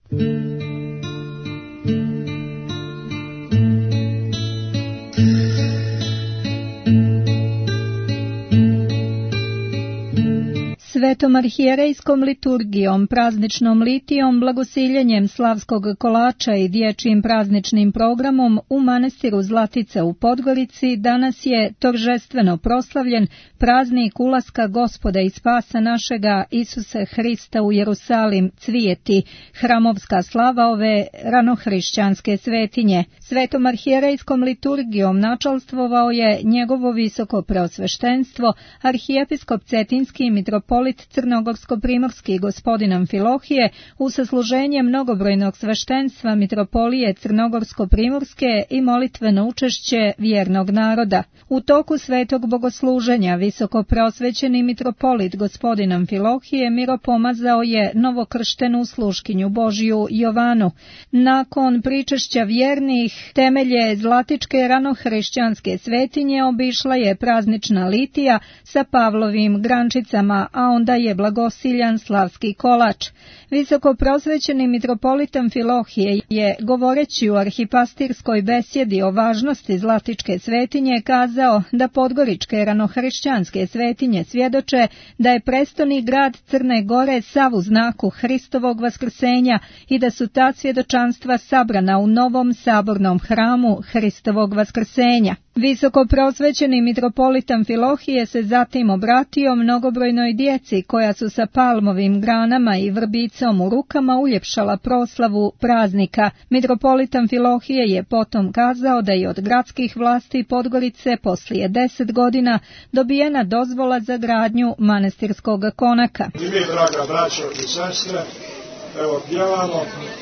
Svetom arhijerejskom liturgijom, prazničnom litijom, blagosiljenjem slavskog kolača i dječjim prazničnim programom u manastiru Zlatica u Podgorici danas je торжествено proslavljen praznik ulaska Gospoda i spasa našega Isuse Hrista u Jerusalim, cvijeti, hramovska slava ove ranohrišćanske svetinje. Svetom arhijerejskom liturgijom načalstvovao je njegovo visoko preosveštenstvo, arhijepiskop Cetinski mitropolit Crnogorsko-primorski gospodin Amfilohije u sasluženje mnogobrojnog sveštenstva mitropolije Crnogorsko-primorske i molitveno učešće vjernog naroda. U toku svetog bogosluženja visoko preosvećeni mitropolit gospodin Amfilohije miropomazao je novokrštenu sluškinju Božiju Jovanu. Nakon pričešća vjernih temelje zlatičke ranohrišćanske svetinje obišla je praznična litija sa Pavlovim grančicama, a onda je blagosiljan slavski kolač. Visoko prosvećeni mitropolit Amfilohije je, govoreći u arhipastirskoj besjedi o važnosti zlatičke svetinje, kazao da podgoričke ranohrišćanske svetinje svjedoče da je prestoni grad Crne Gore sav u znaku Hristovog vaskrsenja i da su ta svjedočanstva sabrana u novom sabornom hramu Hristovog vaskrsenja. Visoko prosvećeni mitropolit Amfilohije se zatim obratio mnogobrojnoj djeci koja su sa palmovim granama i vrbicom u rukama uljepšala proslavu praznika. Mitropolit Amfilohije je potom kazao da je od gradskih vlasti Podgorice poslije 10 godina dobijena dozvola za gradnju manastirskog konaka. I mi, draga braćo i sestre, evo pjevamo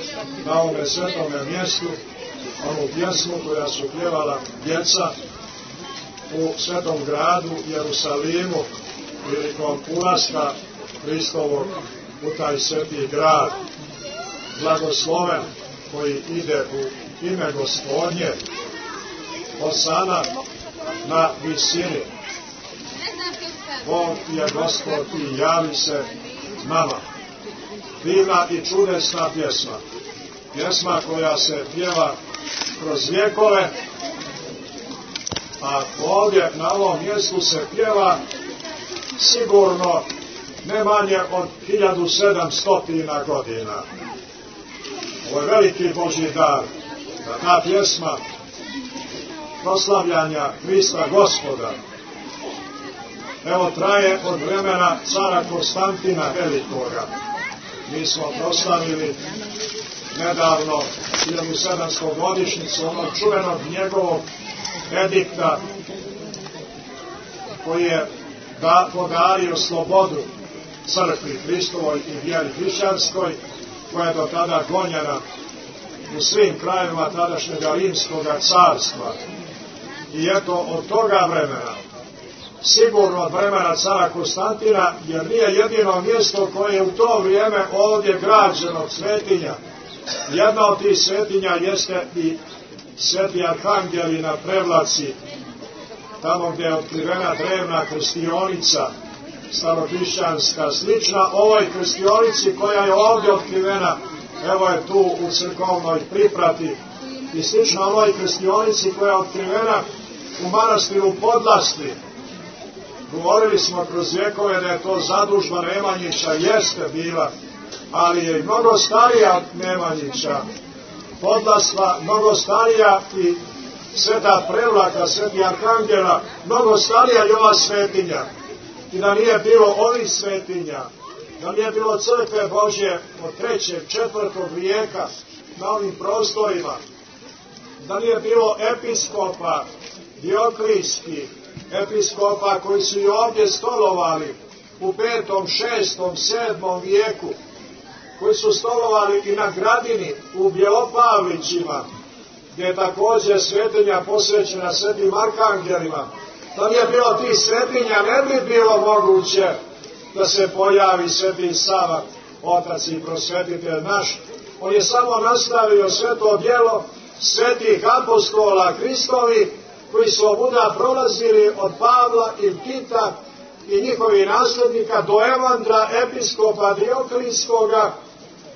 na ovome svetome mjestu onu pjesmu koja su pjevala djeca u svetom gradu Jerusalimu prilikom ulaska Hristovog u taj sveti grad. Blagosloven koji ide u ime Gospodnje, osana na visini. Bog je Gospod i javi se nama. Divna i čudesna pjesma. Pjesma koja se pjeva kroz vjekove, a ovdje na ovom mjestu se pjeva sigurno ne manje od 1700 godina. Ovo je veliki Božji dar, da ta pjesma proslavljanja Hrista Gospoda evo traje od vremena cara Konstantina Velikoga. Mi smo proslavili nedavno 1700 godišnjicu onog čuvenog njegovog edikta koji je podario slobodu crkvi Hristovoj i vjeri hrišćanskoj, koja je do tada gonjena u svim krajevima tadašnjega Rimskog carstva. I eto od toga vremena, sigurno od vremena cara Konstantina, jer nije jedino mjesto koje je u to vrijeme ovdje građeno svetinja. Jedna od tih svetinja jeste i Sveti Arhangeli na Prevlaci, tamo gdje je otkrivena drevna krstionica, starohrišćanska, slična ovoj krstionici koja je ovdje otkrivena, evo je tu u crkovnoj priprati, i slična ovoj krstionici koja je otkrivena u manastiru Podlasti. Govorili smo kroz vjekove da je to zadužba Nemanjića, jeste bila, ali je i mnogo starija od Nemanjića. Podlasla mnogo starija i Sveta Prevlaka, Sveti Arhangela, mnogo starija i ova svetinja. I da nije bilo ovih svetinja, da nije bilo crkve Božje od 3. 4. vijeka na ovim prostorima, da nije bilo episkopa dioklijskih, episkopa koji su i ovdje stolovali u 5., 6., 7. vijeku, koji su stolovali i na Gradini u Bjelopavlićima, gdje je također svetinja posvećena svetim arkangelima. Da nije bilo tih svetinja, ne bi bilo moguće da se pojavi sveti Sava, otac i prosvetitelj naš. On je samo nastavio sve to djelo svetih apostola Hristovi, koji su ovuda prolazili od Pavla i Tita i njihovih nasljednika do Evandra, episkopa Dioklijskoga,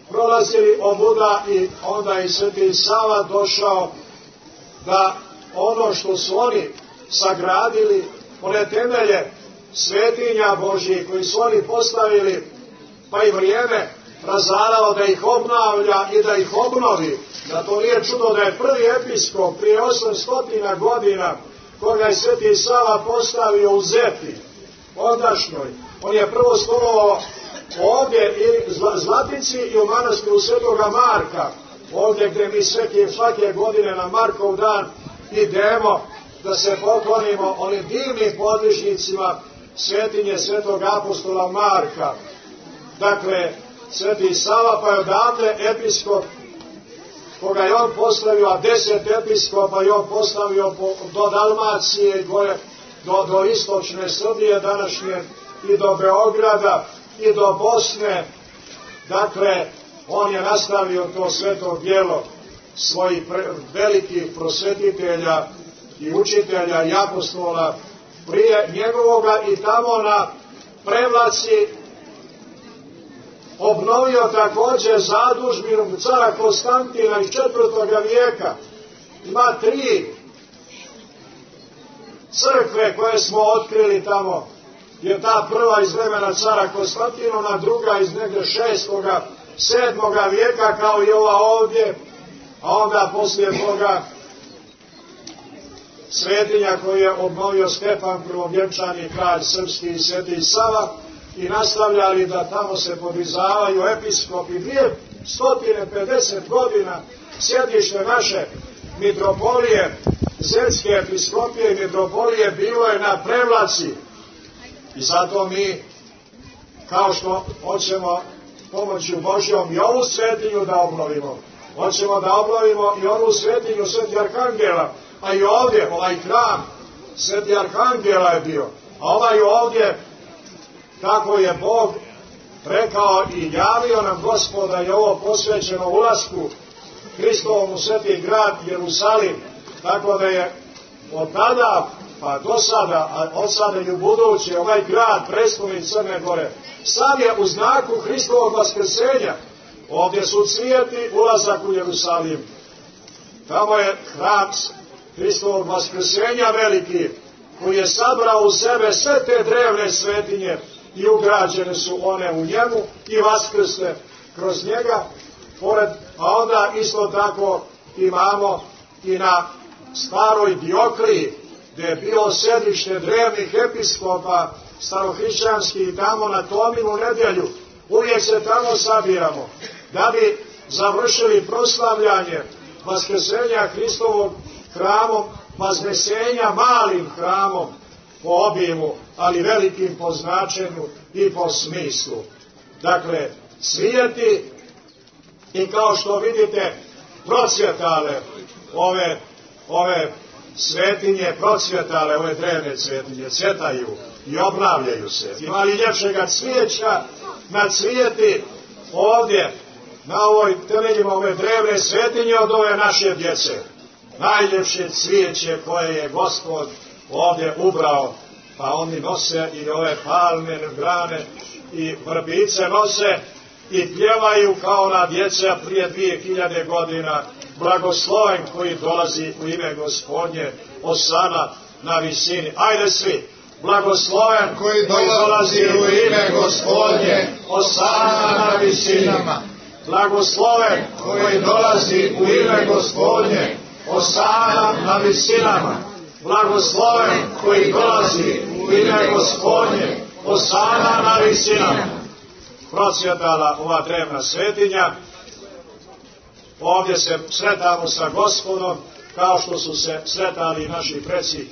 prolazili ovuda i onda i Sveti Sava došao da ono što su oni sagradili, one temelje svetinja Božji koji su oni postavili, pa i vrijeme razarao da ih obnavlja i da ih obnovi. Da to nije čudo da je prvi episkop prije 800 godina, koga je Sveti Sava postavio u Zeti, ondašnjoj. On je prvo stolovao ovdje i Zlatici i u manastiru Svetoga Marka, ovdje gdje mi svake godine na Markov dan idemo da se poklonimo onim divnim podvižnicima svetinje Svetog apostola Marka. Dakle, Sveti Sava, pa je odatle episkop koga je on postavio, a 10 episkopa je on postavio do Dalmacije, do istočne Srbije današnje, i do Beograda, i do Bosne. Dakle, on je nastavio to sveto djelo svojih velikih prosvetitelja i učitelja i apostola prije njegovoga, i tamo na Prevlaci obnovio također zadužbinu cara Konstantina iz 4. vijeka. Ima 3 crkve koje smo otkrili tamo. Je ta prva iz vremena cara Konstantina, druga iz negdje 6. 7. vijeka, kao i ova ovdje, a onda poslije toga svetinja koju je obnovio Stefan Prvovjenčani, kralj srpski, i Sveti Sava, i nastavljali da tamo se podizavaju episkopi. 250 godina sjedište naše mitropolije, Zetske episkopije i mitropolije bilo je na Prevlaci. I zato mi, kao što hoćemo pomoću Božjom i ovu svetinju da obnovimo, hoćemo da obnovimo i onu svetinju Sveti Arhangela, a i ovdje, ovaj hram Sveti Arhangela je bio, a ovaj ovdje, kako je Bog rekao i javio nam Gospoda, je ovo posvećeno ulasku Hristovom u sveti grad Jerusalim, tako da je od tada pa do sada, a od sada i u buduće, ovaj grad, prestolnik Crne Gore, sam je u znaku Hristovog vaskrsenja. Ovdje su cvijeti, ulazak u Jerusalim. Tamo je hram Hristovog vaskrsenja veliki, koji je sabrao u sebe sve te drevne svetinje i ugrađene su one u njemu i vaskrsle kroz njega. A onda isto tako imamo i na staroj Diokliji, gdje je bilo sedište drevnih episkopa starohrišćanskih, tamo na Tominu nedjelju. Uvijek se tamo sabiramo da bi završili proslavljanje vaskrsenja Hristovog hramom, vaznesenja malim hramom po obimu, ali velikim po značenju i po smislu. Dakle, svijeti, i kao što vidite, procvjetale ove svetinje, procvjetale ove drevne svetinje, cvjetaju i obnavljaju se. Ima li ljepšega cvijeća na cvijeti ovdje, na ovoj temeljima ove drevne svetinje od ove naše djece? Najljepše cvijeće koje je Gospod ovdje ubrao, pa oni nose i ove palme, grane i vrbice nose i pjevaju kao na djeca prije 2000 godina, blagosloven koji dolazi u ime Gospodnje, osana na visini. Ajde svi, blagosloven koji dolazi u ime Gospodnje, osana na visinama. Blagosloven koji dolazi u ime Gospodnje, osana na visinama. Blagosloven koji dolazi u ime Gospodnje, osana na visinama. Procvjetala ova drevna svetinja. Ovdje se sretamo sa Gospodom, kao što su se sretali naši preci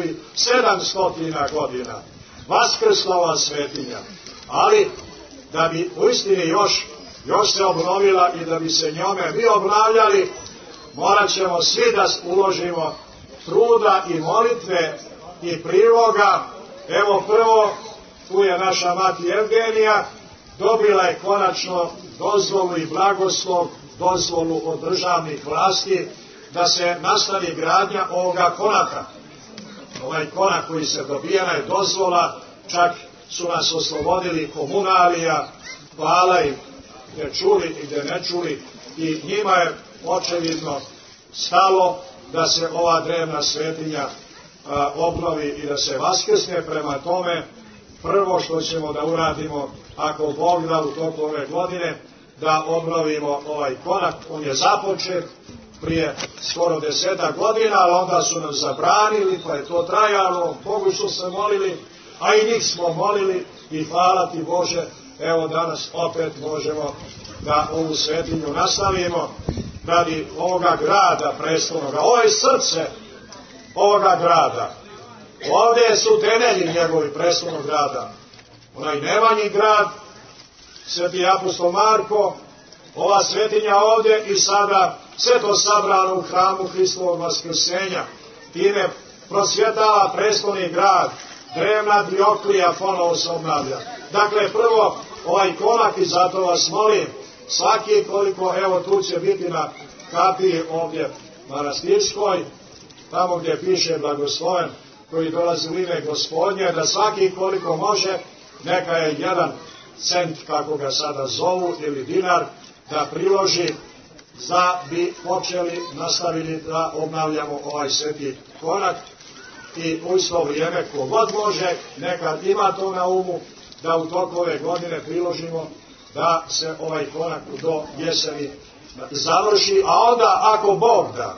1700 godina. Vaskrsla ova svetinja, ali da bi u istini još se obnovila i da bi se njome mi obnavljali, morat ćemo svi da uložimo truda i molitve i priloga. Evo prvo, tu je naša mati Evgenija, dobila je konačno dozvolu i blagoslov, dozvolu od državnih vlasti da se nastavi gradnja ovoga konaka. Ovaj konak koji se dobijena je dozvola, čak su nas oslobodili komunalija, hvala im gdje čuli i gdje ne čuli, i njima je očevidno stalo da se ova drevna svetinja obnovi i da se vaskrsne. Prema tome, prvo što ćemo da uradimo, ako Bog da u toku ove godine, da obnovimo ovaj konak. On je započet prije skoro 10 godina, ali onda su nam zabranili, pa je to trajalo. Bogu što se molili, a i njih smo molili, i hvala ti Bože, evo danas opet možemo da ovu svetinju nastavimo radi ovoga grada prestolnoga. Ovo je srce ovoga grada. Ovdje su temelji njegovi prestolnog grada. Onaj Nemanji grad, Sveti apostol Marko, ova svetinja ovdje i sada sve to sabrano u hramu Hristovog vaskrsenja. Time prosvjetava prestolni grad, drevna Dioklija ponovo se obnavlja. Dakle, prvo ovaj konak, i zato vas molim, svaki koliko, evo tu će biti na kapiji ovdje manastirskoj, tamo gdje piše blagosloven, koji dolazi u ime Gospodnje, da svaki koliko može, neka je 1 cent, kako ga sada zovu, ili dinar, da priloži, da bi počeli, nastavili da obnavljamo ovaj sveti konak. I u isto vrijeme, kogod može, neka ima to na umu, da u toku ove godine priložimo da se ovaj konak do jeseni završi, a onda ako Bog da,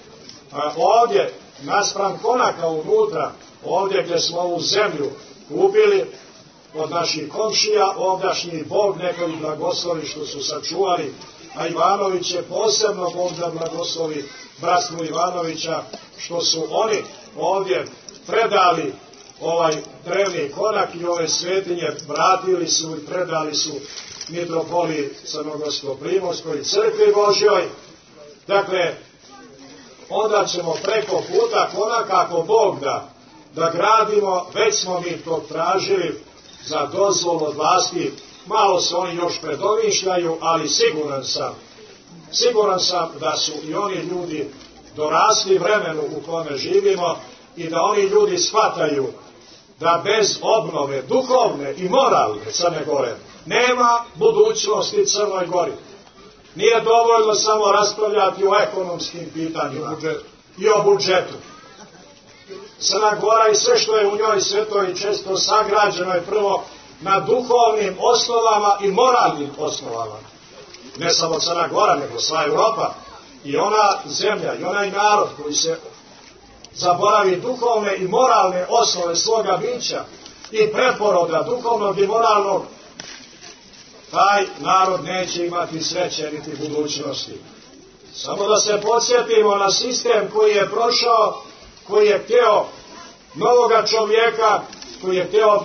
ovdje naspram konaka unutra, ovdje gdje smo ovu zemlju kupili od naših komšija, ovdašnji Bog neka ih blagoslovi što su sačuvali, a Ivanović je posebno Bog da blagoslovi bratstvu Ivanovića, što su oni ovdje predali ovaj drevni konak i ove svetinje, vratili su i predali su mitropoliji Crnogorsko-Primorskoj crkvi Božjoj. Dakle, onda ćemo preko puta konaka, ako Bog da gradimo. Već smo mi to tražili za dozvolu od vlasti, malo se oni još predomišljaju, ali siguran sam da su i oni ljudi dorasli vremenu u kome živimo i da oni ljudi shvataju da bez obnove duhovne i moralne Crne Gore nema budućnosti Crnoj Gori. Nije dovoljno samo raspravljati o ekonomskim pitanjima i o budžetu. Crna Gora i sve što je u njoj sveto i često sagrađeno je prvo na duhovnim osnovama i moralnim osnovama. Ne samo Crna Gora, nego sva Europa i ona zemlja i onaj narod koji se zaboravi duhovne i moralne osnove svoga bića i preporoda duhovnog i moralnog, taj narod neće imati sreće niti budućnosti. Samo da se podsjetimo na sistem koji je prošao, koji je htio novoga čovjeka, koji je htio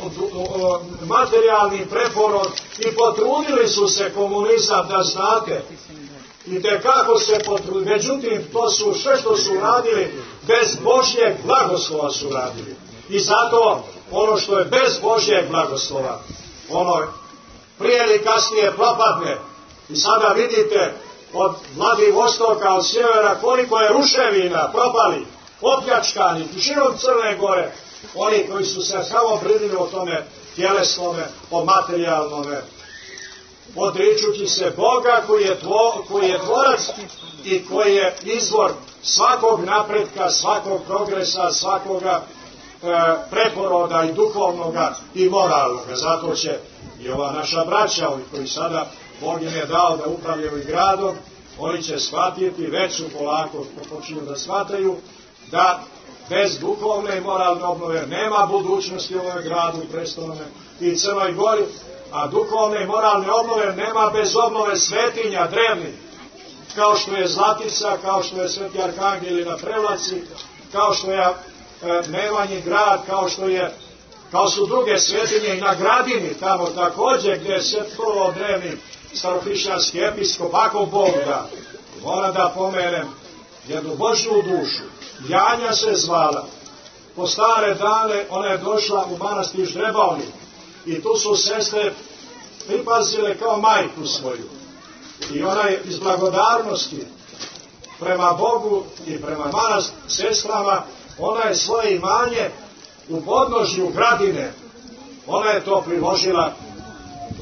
materijalni preporod, i potrudili su se komunizam, da znate, i tekako se potrudili. Međutim, to su sve što su radili, bez Božjeg blagoslova su radili. I zato ono što je bez Božjeg blagoslova, ono prije ili kasnije propadne. I sada vidite od Vladivostoka, od sjevera, koliko je ruševina propali, opljačkani, širom Crne Gore, oni koji su se samo brinuli o tome tjelesnome, o materijalnome, odričući se Boga koji je tvorac i koji je izvor svakog napretka, svakog progresa, svakoga preporoda i duhovnoga i moralnoga. Zato će i ova naša braća, ovi koji sada Bog im je dao da upravljaju i gradom, oni će shvatiti, već su polako počinju da shvataju, da bez duhovne i moralne obnove nema budućnosti u ovom gradu, prestolnome i Crnoj Gori, a duhovne i moralne obnove nema bez obnove svetinja drevnih, kao što je Zlatica, kao što je Sveti Arhangeli na Prevlaci, kao što je Nemanji grad, kao su druge svetinje i na Gradini, tamo također gdje je prvo drevni starohrišćanski episkop. Ako Bog da, moram da pomenem jednu Božju dušu. Janja se zvala. Po stare dane ona je došla u manastir Ždrebavnik i tu su sestre pripazile kao majku svoju. I ona je iz blagodarnosti prema Bogu i prema sestrama, ona je svoje imanje u podnožju Gradine, ona je to priložila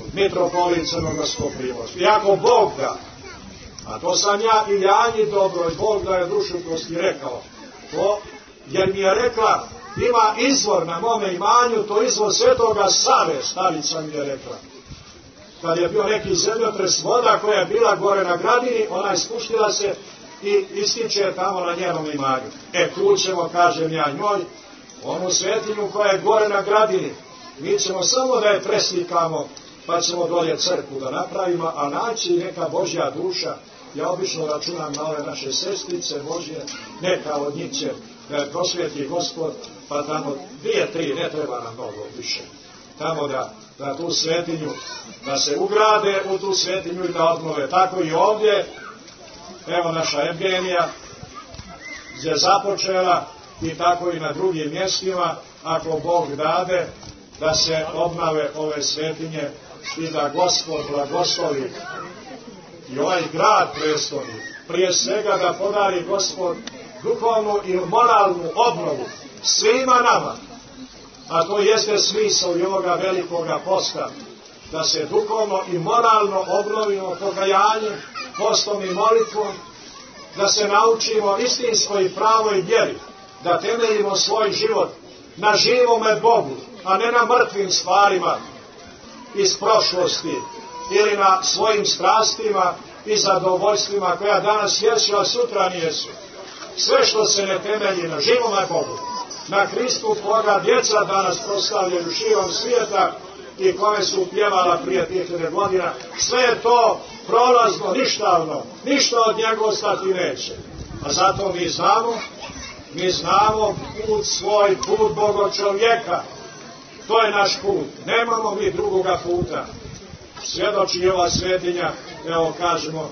mitropolit Crnogorsko-primorski. Iako Bog da, a to sam ja i Janji dobro, i Bog da je dušoprosti rekao, to, jer mi je rekla, ima izvor na mome imanju, to izvor Svetoga Save, starica mi je rekla. Kad je bio neki zemljotres, voda koja je bila gore na gradini, ona je spuštila se i ističe tamo na njenom imanju. Tu ćemo, kažem ja njoj, onu svetinju koja je gore na gradini. Mi ćemo samo da je preslikamo, pa ćemo dolje crkvu da napravimo, a naći neka Božja duša. Ja obično računam na ove naše sestrice Božje, neka od njih će da je prosvjeti Gospod, pa tamo 2-3, ne treba nam mnogo više. Tamo da tu svetinju, da se ugrade u tu svetinju i da obnove. Tako i ovdje, evo naša Evgenija je započela i tako i na drugim mjestima, ako Bog dade, da se obnove ove svetinje i da Gospod blagoslovi i ovaj grad prestolni. Prije svega da podari Gospod duhovnu i moralnu obnovu svima nama, a to jeste smisao i ovoga velikoga posta, da se duhovno i moralno obnovimo pokajanjem, postom i molitvom, da se naučimo istinskoj i pravoj vjeri, da temeljimo svoj život na živome Bogu, a ne na mrtvim stvarima iz prošlosti ili na svojim strastima i zadovoljstvima koja danas jesu, a sutra nijesu. Sve što se ne temelji na živome Bogu, na Hristu koga djeca danas proslavljaju širom svijeta i kome su pjevala prije 2000 godina, sve je to prolazno, ništavno, ništa od njega ostati neće. A zato mi znamo put svoj, put Boga čovjeka. To je naš put. Nemamo mi drugoga puta. Svjedoči ova svetinja, evo kažemo,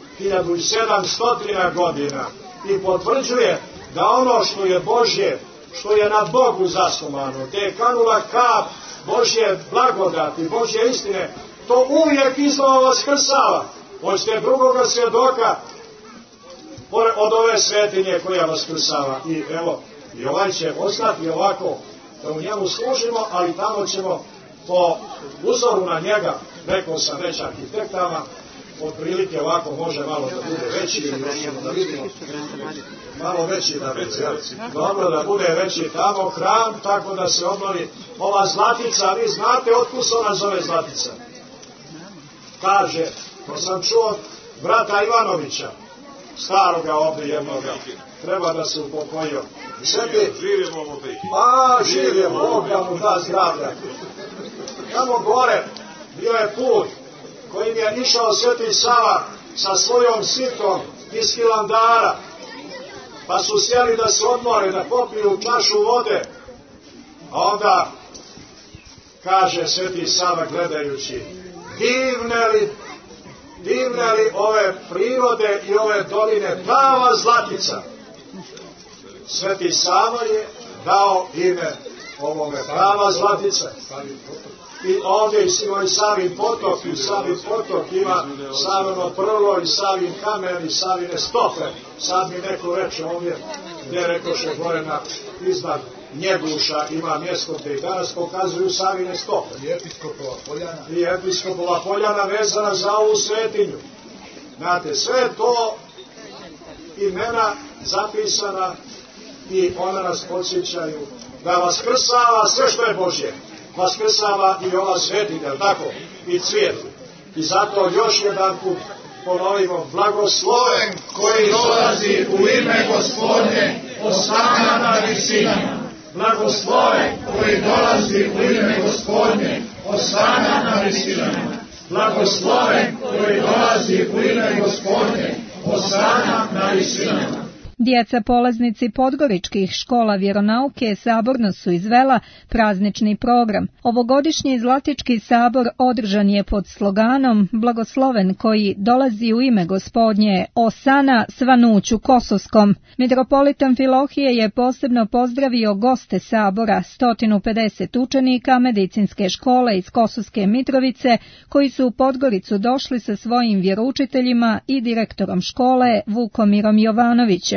1700 godina i potvrđuje da ono što je Božje, što je na Bogu zasnovano, te je kanula kap Božje blagodati, Božje istine, to uvijek iznova vaskrsava. Hoćete drugoga svjedoka od ove svetinje koja vaskrsava. I evo, i ovaj će ostati ovako, da u njemu služimo, ali tamo ćemo po uzoru na njega, rekao sam već arhitektama, otprilike ovako može malo da bude veći, ili da vidimo, malo veći da bude, dobro da bude veći tamo hram, tako da se obnovi ova zlatica. Vi znate otkud se ona zove zlatica? Kaže, to sam čuo od brata Ivanovića, staroga ovdje jednoga, treba da se upokojio. Živje, Bog da mu da zdravlja. Tamo gore bio je put kojim je išao Sveti Sava sa svojom svitom iz Hilandara, pa su sjeli da se odmore, da popiju čašu vode, a onda kaže Sveti Sava gledajući, divne li ove prirode i ove doline, prava zlatica. Sveti Sava je dao ime ovome, prava zlatica. I ovdje i Savin potok, i Savin potok ima Savino prlo i Savin kamen i Savine stope. Sad mi neko reče ovdje, gdje rekoše gore iznad Njeguša ima mjesto gdje i danas pokazuju Savine stope. I Episkopova poljana vezana za ovu svetinju. Znate, sve to imena zapisana i ona nas podsjećaju da vaskrsava sve što je Božje. Vaskrsava i ova svetinja, tako, i cvijet. I zato još jedan put ponovimo, blagosloven koji dolazi u ime Gospodnje, osana na visinama. Blagosloven koji dolazi u ime Gospodnje, osana na visinama. Blagosloven koji dolazi u ime Gospodnje, osana na visinama. Djeca polaznici podgoričkih škola vjeronauke saborno su izvela praznični program. Ovogodišnji Zlatički sabor održan je pod sloganom Blagosloven koji dolazi u ime Gospodnje, osana svanuću kosovskom. Mitropolitan Filohije je posebno pozdravio goste sabora, 150 učenika medicinske škole iz Kosovske Mitrovice, koji su u Podgoricu došli sa svojim vjeroučiteljima i direktorom škole Vukomirom Jovanovićem.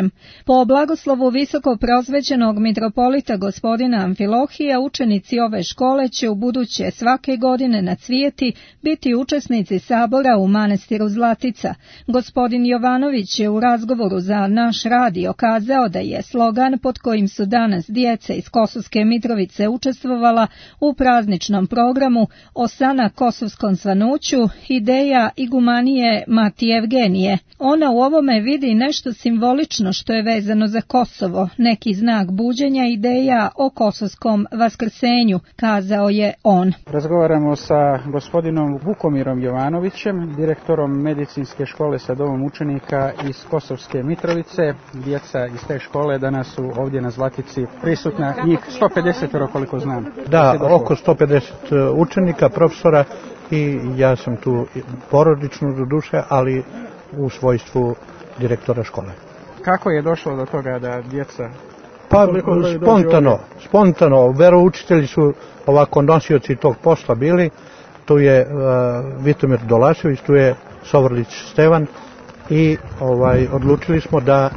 Ivanovićem. Po blagoslovu visoko prosvećenog mitropolita gospodina Amfilohija, učenici ove škole će u buduće svake godine na Cvijeti biti učesnici sabora u manastiru Zlatica. Gospodin Jovanović je u razgovoru za naš radio kazao da je slogan pod kojim su danas djeca iz Kosovske Mitrovice učestvovala u prazničnom programu Osana Kosovskom svanuću ideja igumanije Mati Evgenije. Ona u ovome vidi nešto simbolično što je vezano za Kosovo, neki znak buđenja ideja o kosovskom vaskrsenju, kazao je on. Razgovaramo sa gospodinom Vukomirom Jovanovićem, direktorom medicinske škole sa domom učenika iz Kosovske Mitrovice. Djeca iz te škole danas su ovdje na Zlatici prisutna, njih 150 koliko znam. Da, oko 150 učenika, profesora i ja sam tu porodično do duše, ali u svojstvu direktora škole. Kako je došlo do toga da djeca... Pa spontano, veroučitelji su ovako nosioci tog posla bili, tu je Vitomir Dolašević, tu je Sovrlić Stevan i odlučili smo da,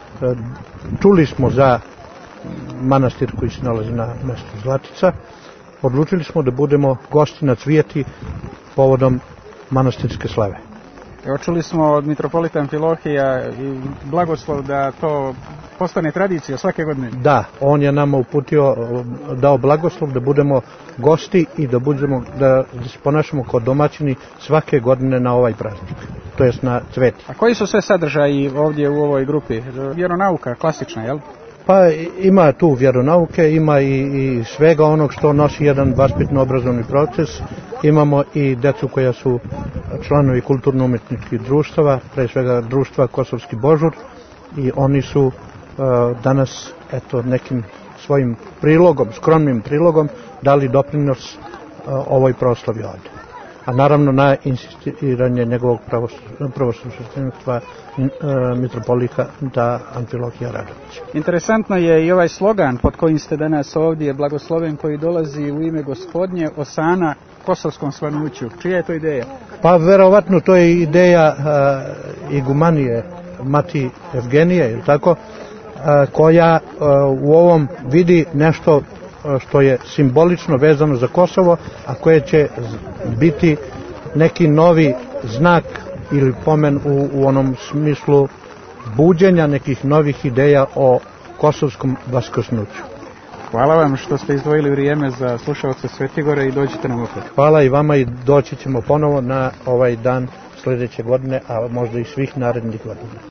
čuli smo za manastir koji se nalazi na mjestu Zlatica, odlučili smo da budemo gosti na Cvijeti povodom manastirske slave. Evo, čuli smo od mitropolita Amfilohija i blagoslov da to postane tradicija svake godine. Da, on je nama uputio, dao blagoslov da budemo gosti i da se ponašamo kao domaćini svake godine na ovaj praznik, to jest na Cveti. A koji su sve sadržaji ovdje u ovoj grupi? Vjeronauka, klasična, jel? Pa ima tu vjeronauke, ima i svega onog što nosi jedan vaspitno-obrazovni proces. Imamo i decu koja su članovi kulturno-umjetničkih društava, pre svega društva Kosovski Božur, i oni su danas nekim svojim prilogom, skromnim prilogom, dali doprinos ovoj proslavi ovdje. A naravno na insistiranje njegovog prvosveštenstva mitropolita Amfilohija Radovića. Interesantno je i ovaj slogan pod kojim ste danas ovdje blagosloven, koji dolazi u ime Gospodnje Osana Kosovskom svanuću. Čija je to ideja? Pa verovatno to je ideja igumanije Mati Evgenije, ili tako, koja u ovom vidi nešto što je simbolično vezano za Kosovo, a koje će biti neki novi znak ili pomen u onom smislu buđenja nekih novih ideja o kosovskom vaskrsnuću. Hvala vam što ste izdvojili vrijeme za slušaoce Svetigore i dođite nam opet. Hvala i vama i doći ćemo ponovo na ovaj dan sljedeće godine, a možda i svih narednih godina.